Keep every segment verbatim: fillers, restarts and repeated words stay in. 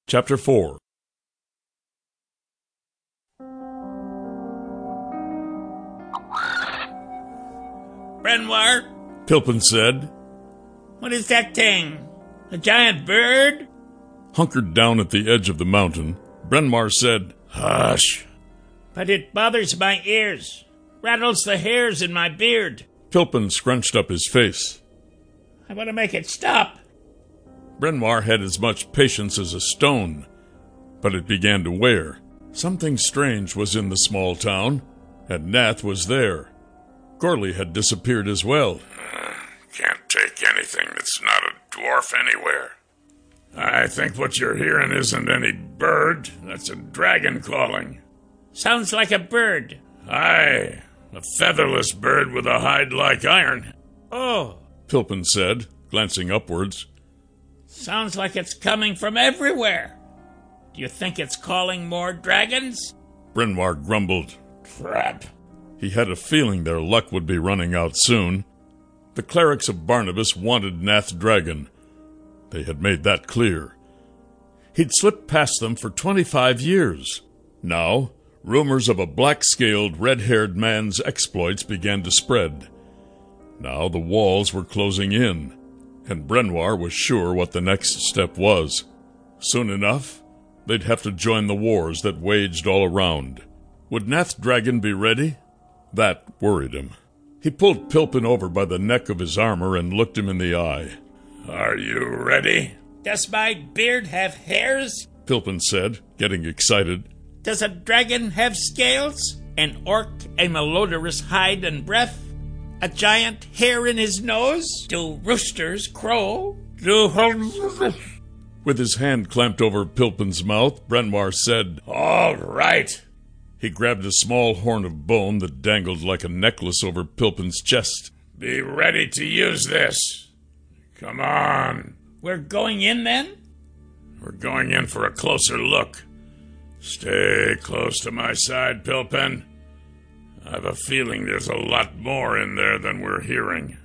Chapter four. Brenoir, Pilpin said. what is that thing? A giant bird? Hunkered down at the edge of the mountain, Brenoir said, "Hush." But it bothers my ears, rattles the hairs in my beard. Pilpin scrunched up his face. I want to make it stop. Brenoir had as much patience as a stone, but it began to wear. Something strange was in the small town, and Nath was there. Gorley had disappeared as well. Uh, can't take anything that's not a dwarf anywhere. I think what you're hearing isn't any bird. That's a dragon calling. Sounds like a bird. Aye, a featherless bird with a hide like iron. Oh, Pilpin said, glancing upwards. sounds like it's coming from everywhere. Do you think it's calling more dragons? Brenoir grumbled. Crap. He had a feeling their luck would be running out soon. The clerics of Barnabas wanted Nath Dragon. They had made that clear. He'd slipped past them for twenty-five years. Now, rumors of a black-scaled, red-haired man's exploits began to spread. Now the walls were closing in, and Brenoir was sure what the next step was. Soon enough, they'd have to join the wars that waged all around. Would Nath Dragon be ready? That worried him. He pulled Pilpin over by the neck of his armor and looked him in the eye. Are you ready? Does my beard have hairs? Pilpin said, getting excited. Does a dragon have scales? An orc a malodorous hide and breath? A giant hair in his nose? Do roosters crow? Do... With his hand clamped over Pilpin's mouth, Brenoir said, All right. He grabbed a small horn of bone that dangled like a necklace over Pilpin's chest. Be ready to use this. Come on. We're going in then? We're going in for a closer look. Stay close to my side, Pilpin. I have a feeling there's a lot more in there than we're hearing.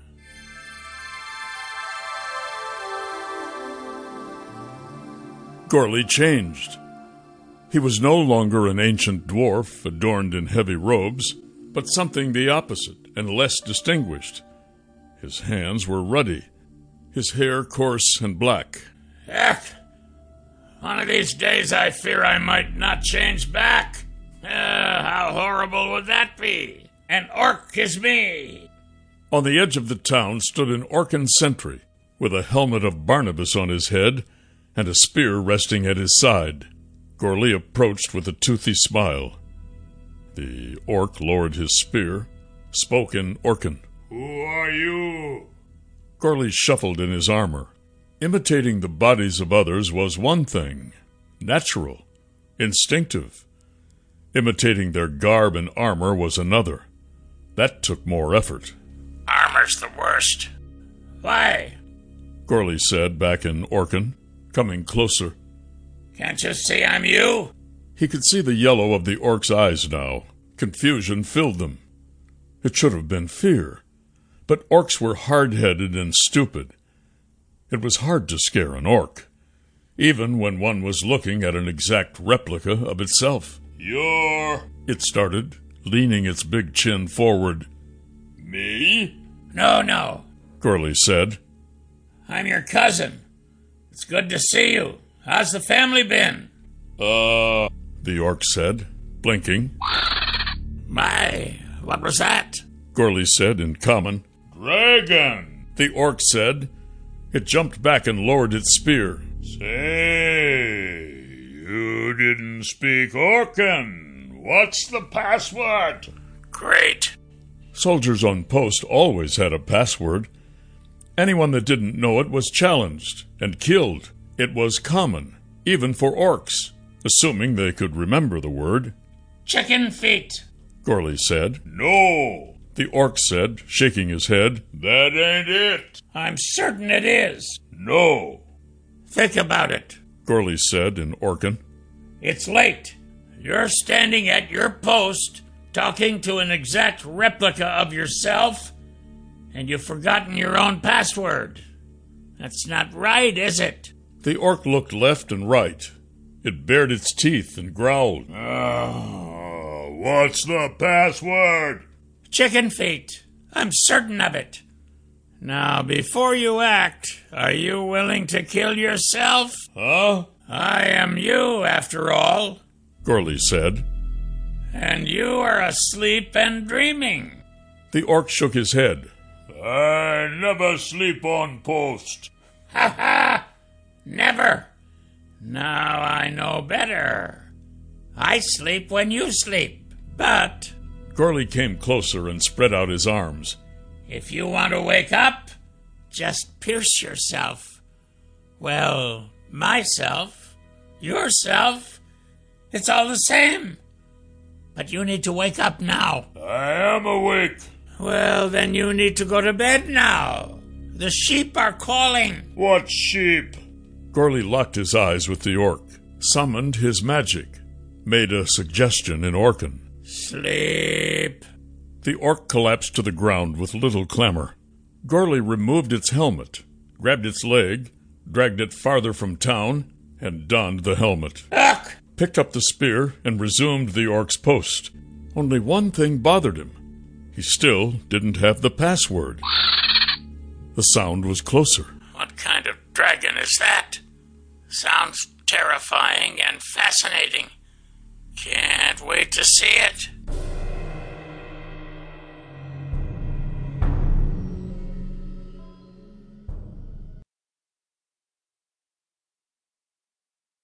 Gorley changed. He was no longer an ancient dwarf adorned in heavy robes, but something the opposite and less distinguished. His hands were ruddy, his hair coarse and black. Heck! One of these days I fear I might not change back. Uh, how horrible would that be? An orc is me! On the edge of the town stood an Orcan sentry, with a helmet of Barnabas on his head and a spear resting at his side. Gorley approached with a toothy smile. The orc lowered his spear, spoke in Orcan. Who are you? Gorley shuffled in his armor. Imitating the bodies of others was one thing, natural, instinctive. Imitating their garb and armor was another. That took more effort. Armor's the worst. Why? Gorley said back in Orcan, coming closer. Can't you see I'm you? He could see the yellow of the orc's eyes now. Confusion filled them. It should have been fear. But orcs were hard-headed and stupid. It was hard to scare an orc, even when one was looking at an exact replica of itself. You're... It started, leaning its big chin forward. Me? No, no. Gorley said. I'm your cousin. It's good to see you. How's the family been? Uh, the orc said, blinking. My, what was that? Gorley said in common. Dragon, the orc said. It jumped back and lowered its spear. Say, you didn't speak Orcan. What's the password? Great. Soldiers on post always had a password. Anyone that didn't know it was challenged and killed. It was common, even for orcs, assuming they could remember the word. Chicken feet, Gorley said. No, the orc said, shaking his head. That ain't it. I'm certain it is. No. Think about it, Gorley said in Orcan. It's late. You're standing at your post, talking to an exact replica of yourself, and you've forgotten your own password. That's not right, is it? The orc looked left and right. It bared its teeth and growled. Oh, what's the password? Chicken feet. I'm certain of it. Now, before you act, are you willing to kill yourself? Huh? I am you, after all. Gorley said. And you are asleep and dreaming. The orc shook his head. I never sleep on post. Ha ha! Never. Now I know better. I sleep when you sleep, but... Gorley came closer and spread out his arms. If you want to wake up, just pierce yourself. Well, myself, yourself, it's all the same. But you need to wake up now. I am awake. Well, then you need to go to bed now. The sheep are calling. What sheep? Gorley locked his eyes with the orc, summoned his magic, made a suggestion in Orcan. Sleep. The orc collapsed to the ground with little clamor. Gorley removed its helmet, grabbed its leg, dragged it farther from town, and donned the helmet. Ugh! Picked up the spear and resumed the orc's post. Only one thing bothered him. He still didn't have the password. The sound was closer. What kind of dragon is that? Sounds terrifying and fascinating. Can't wait to see it.